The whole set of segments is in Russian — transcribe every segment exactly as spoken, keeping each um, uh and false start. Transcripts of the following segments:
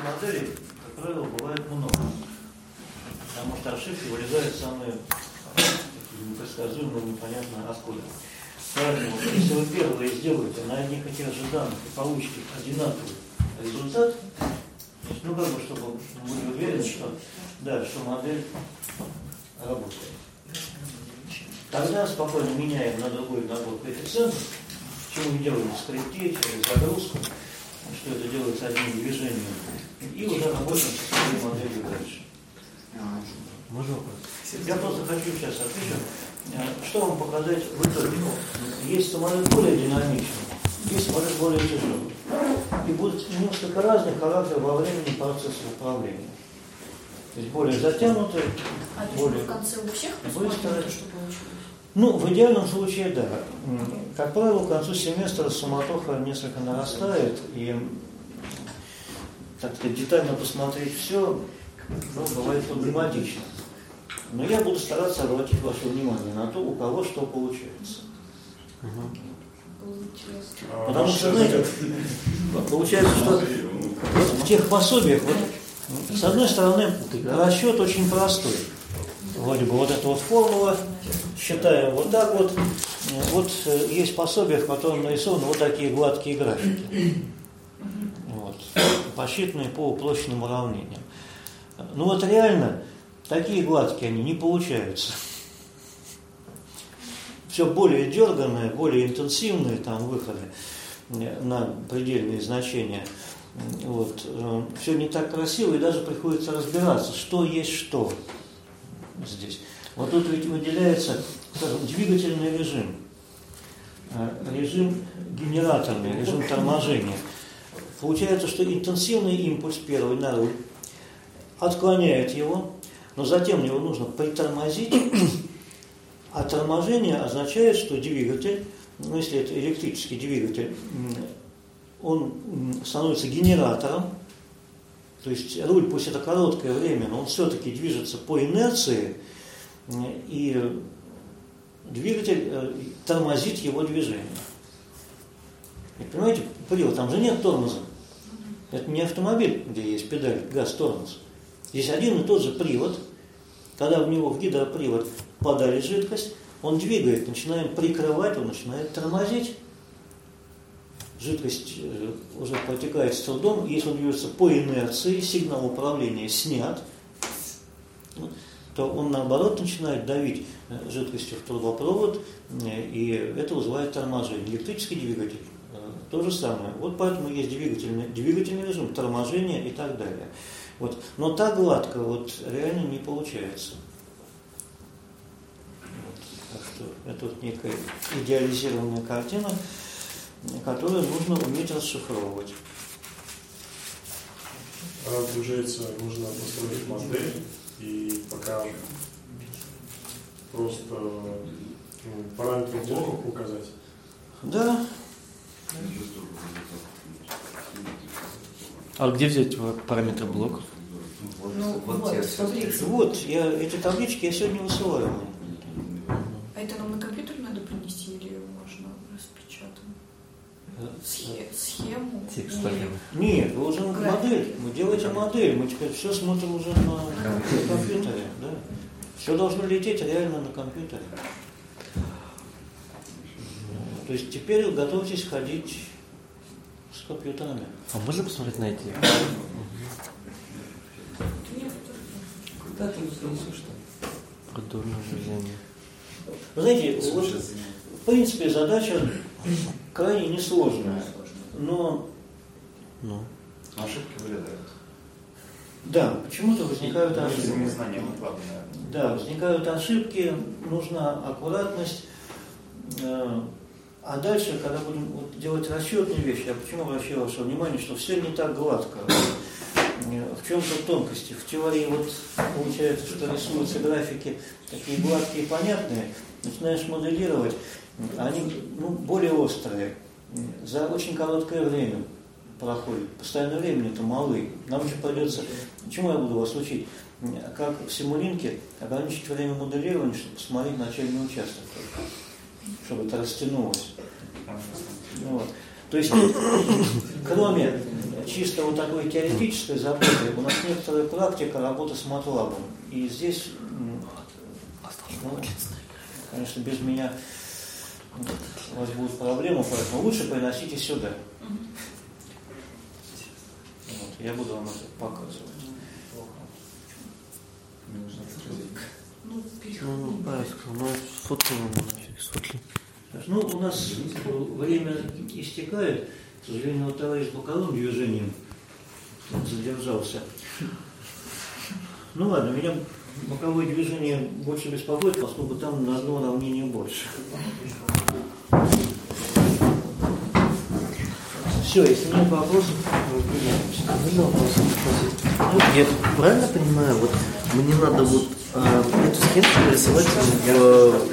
моделей, как правило, бывает много. Потому что ошибки вылезают самые непредсказуемые, непонятно откуда. Поэтому, если вы первые сделаете на одних и тех же данных и получите одинаковый результат, ну как бы, чтобы мы были уверены, что, да, что модель работает. Тогда спокойно меняем на другой набор коэффициентов, чему мы делаем в скрипте, через загрузку, что это делается одним движением, и уже работаем со своей моделью дальше. Можно вопрос? Я просто хочу сейчас отвечу, что вам показать в итоге. Есть самолет более динамичный, есть самолет более тяжелый. И будут несколько разных характеров во времени процесса управления. То есть более затянутые, а более в конце у всех быстрые. Что получилось? Ну, в идеальном случае, да. Как правило, к концу семестра суматоха несколько нарастает, и, так сказать, детально посмотреть все, ну, бывает проблематично. Но я буду стараться обратить ваше внимание на то, у кого что получается. Угу. Потому что, знаете, получается, что вот в тех пособиях, вот, с одной стороны, расчет очень простой. Вроде бы вот эта вот формула, считаем вот так вот. Вот есть пособие, в котором нарисованы вот такие гладкие графики. Вот, посчитанные по уплощенным уравнениям. Ну вот реально, такие гладкие они не получаются. Все более дерганные, более интенсивные там выходы на предельные значения. Вот. Все не так красиво, и даже приходится разбираться, что есть что здесь. Вот тут ведь выделяется, скажем, двигательный режим, режим генераторный, режим торможения. Получается, что интенсивный импульс первый на руль отклоняет его, но затем его нужно притормозить, а торможение означает, что двигатель, ну если это электрический двигатель, он становится генератором, то есть руль пусть это короткое время, но он все-таки движется по инерции, и двигатель тормозит его движение. И понимаете, привод, там же нет тормоза. Это не автомобиль, где есть педаль, газ, тормоз. Здесь один и тот же привод. Когда в него в гидропривод подали жидкость, он двигает, начинаем прикрывать, он начинает тормозить. Жидкость уже протекает с трудом, если он движется по инерции, сигнал управления снят, то он наоборот начинает давить жидкостью в трубопровод, и это вызывает торможение. Электрический двигатель то же самое. Вот поэтому есть двигательный, двигательный режим, торможение и так далее. Вот. Но так гладко вот реально не получается. Вот. Так что это вот некая идеализированная картина, которую нужно уметь расшифровывать. А, получается, нужно построить модель и пока просто ну, параметры блоков указать. Да. А где взять параметры блоков? Ну, вот, таблицы. Вот, я, эти таблички я сегодня высылаю. А это нам на компьютер надо принести или можно распечатать? Схе- схему? Текст или... Нет, вы уже модель, вы делаете модель, мы теперь все смотрим уже на, на компьютере. Да? Все должно лететь реально на компьютере. То есть теперь готовьтесь ходить с компьютерами. А можно посмотреть на эти? Когда ты принесешь там? Продольное движение. Вы знаете, вот, в принципе, задача крайне несложная, но ну. ошибки вылезают. Да, почему-то возникают ну, ошибки. Незнание главное. Да, возникают ошибки, нужна аккуратность. А дальше, когда будем вот делать расчетные вещи, я почему обращаю ваше внимание, что все не так гладко. В чем тут тонкости? В теории вот получается, что рисуются графики такие гладкие и понятные, начинаешь моделировать, они ну, более острые, за очень короткое время проходит, постоянное времени-то малы. Нам еще придется, чему я буду вас учить? Как в симулинке ограничить время моделирования, чтобы посмотреть начальный участок, чтобы это растянулось. Вот. То есть, кроме чисто вот такой теоретической заботой, у нас некоторая практика работы с MATLAB. И здесь, ну, конечно, без меня у вас будут проблемы, поэтому лучше приносите сюда. Вот, я буду вам это показывать. Ну, Ну, да, ну, сфоткай его нафиг, сфоткай. Ну, у нас время истекает. К сожалению, вот товарищ боковым движением задержался. Ну ладно, меня боковое движение больше беспокоит, поскольку там на одно уравнение больше. Все, если нет вопросов, Можно вопрос спросить? Ну, я правильно понимаю, вот мне надо вот э, эту схему нарисовать в,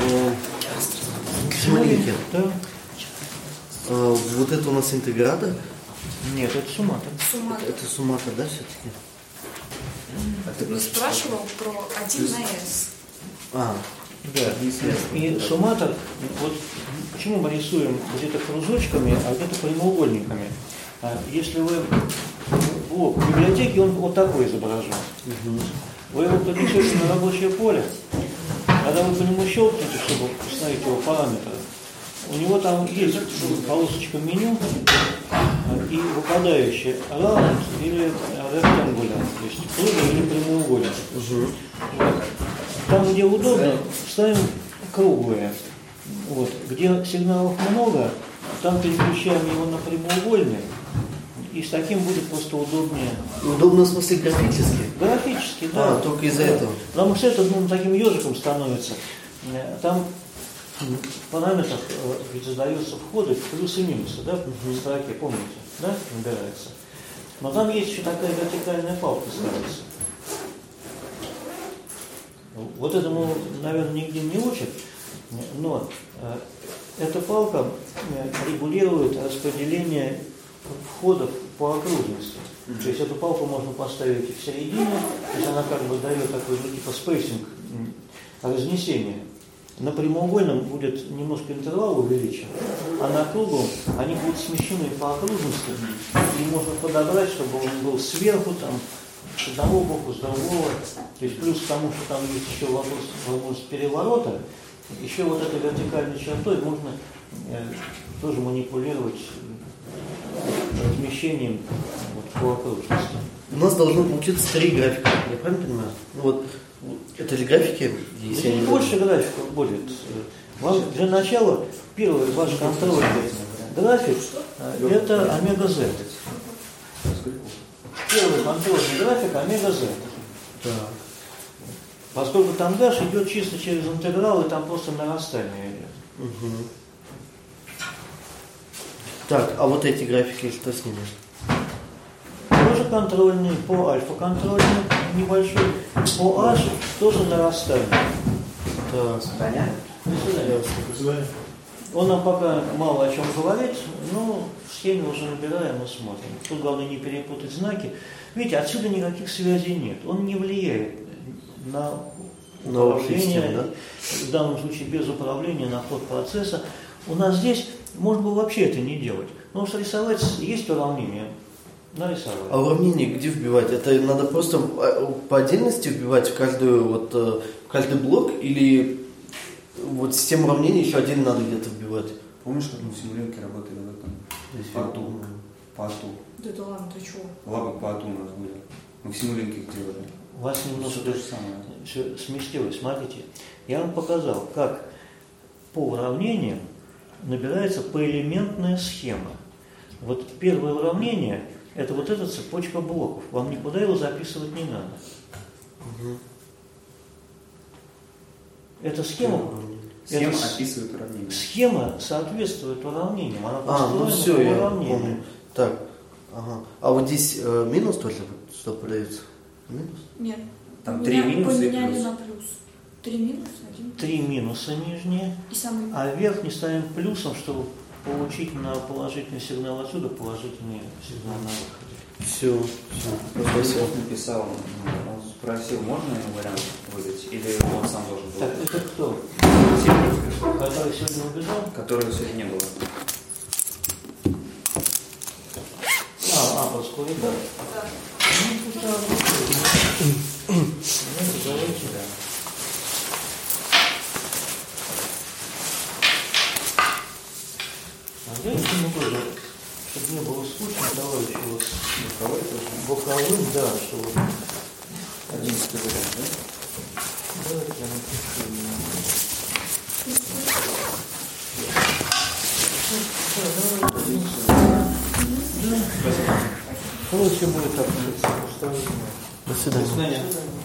в символике. Да? Э, вот это у нас интегратор. Нет, это сумматор. Сумматор. Это сумматор, да, все-таки? Ты спрашивал про один на S. А, Да. И сумматор, вот почему мы рисуем где-то кружочками, а где-то прямоугольниками? А если вы блок в библиотеке, он вот такой изображен. угу. Вы его поднесете на рабочее поле, когда вы по нему щелкнете, чтобы установить его параметры, у него там есть полосочка меню и выпадающий round или rectangular, то есть круглый или прямоугольник. Угу. Там, где удобно, ставим круглые. Вот. Где сигналов много, там переключаем его на прямоугольный, и с таким будет просто удобнее. Удобно в смысле графически? Графически, да. А, только из-за этого. Потому что это ну, таким ежиком становится. Там в параметрах ведь задаются входы плюсы и минусы, да, в строке, помните, да, набирается. Но там есть еще такая вертикальная палка ставится. Вот этому, наверное, нигде не учат, но э, эта палка регулирует распределение входов по окружности. Mm-hmm. То есть эту палку можно поставить в середине, то есть она как бы дает такой, ну, типа спейсинг, разнесение. На прямоугольном будет немножко интервал увеличен, а на круглом они будут смещены по окружности, и можно подобрать, чтобы он был сверху, там, с одного боку, с другого. То есть плюс к тому, что там есть еще вопрос, возможность переворота, еще вот этой вертикальной чертой можно э, тоже манипулировать размещением вот, по окружности. У нас должно получиться три графика, я правильно понимаю? Ну, вот, это же графики, если они... Больше графиков будет. Вам для начала первый ваш контрольный график э, это омега-Z. Первый контрольный график омега-Z. Да. Поскольку там дальше идет чисто через интеграл, и там просто нарастание идет. Угу. Так, а вот эти графики, что с ними? Тоже контрольный, по альфа контрольный небольшой, по h тоже нарастание. Так. Понятно? До свидания. Он нам пока мало о чем говорит, но в схеме уже набираем и смотрим. Тут главное не перепутать знаки. Видите, отсюда никаких связей нет. Он не влияет на управление, да? В данном случае без управления на ход процесса. У нас здесь можно было вообще это не делать. Потому что рисовать есть уравнение. Нарисовать. А уравнение где вбивать? Это надо просто по отдельности вбивать в каждую вот в каждый блок, или вот систему уравнений еще один надо где-то вбивать? Помнишь, как мы в симулянке работали в этом? Пату. Пату. Да да ладно, ты чего? Ладно, пату у нас были. Мы в симулянке их делали. У вас немножко то же самое. Все сместилось. Смотрите, я вам показал, как по уравнениям набирается поэлементная схема. Вот первое уравнение – это вот эта цепочка блоков. Вам никуда его записывать не надо. Угу. Эта схема, схема это, описывает уравнение. Схема соответствует уравнениям. Она а, ну все, по я уравнению. помню. Так, ага. А вот здесь э, минус тоже что подается? Минус? Нет. Там три минуса и поменяли плюс. на плюс. Три минуса, один плюс. Три минуса нижние, И самый... а верхний ставим плюсом, чтобы получить на положительный сигнал отсюда положительный сигнал на выходе. Все, все. Спасибо. Он написал, он спросил, можно ему вариант выдать, или он сам должен был? Так, это кто? Который сегодня убежал? Которого сегодня не было. А, а, боковой, да? Да. Ну, туда вот. Давайте, да. А я еще могу, чтобы не было скучно, давай еще вот Боковой тоже. боковым, да, что вот. Одиннадцатый вариант, да? Давайте я напишу. Да, короче, будет так. До свидания. До свидания.